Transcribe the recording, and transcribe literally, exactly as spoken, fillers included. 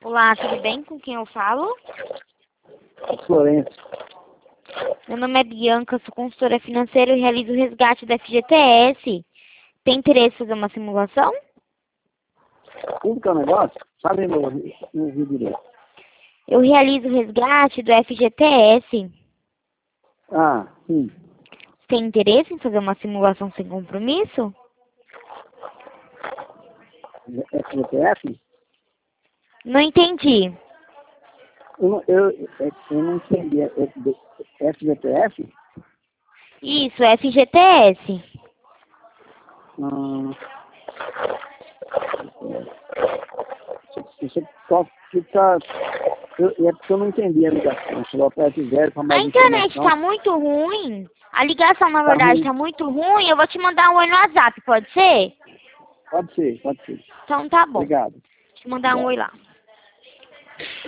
Olá, tudo bem? Com quem eu falo? Florencio. Meu nome é Bianca, sou consultora financeira e realizo o resgate da F G T S. Tem interesse em fazer uma simulação? Como que é o negócio? Sabe, meu, não ouvi direito. Eu realizo o resgate do F G T S. Ah, sim. Tem interesse em fazer uma simulação sem compromisso? F G T F? Não entendi. Eu, não- eu, eu, eu não entendi. É- é F G T F? Isso, F G T S. Hum, você só fica... Eu, é porque eu não entendi a ligação. Se eu aperto zero para A mais internet informação... tá muito ruim. A ligação, na Tá verdade, ruim. tá muito ruim. Eu vou te mandar um oi no WhatsApp, pode ser? Pode ser, pode ser. Então tá bom. Obrigado. Vou te mandar um Obrigado. oi lá.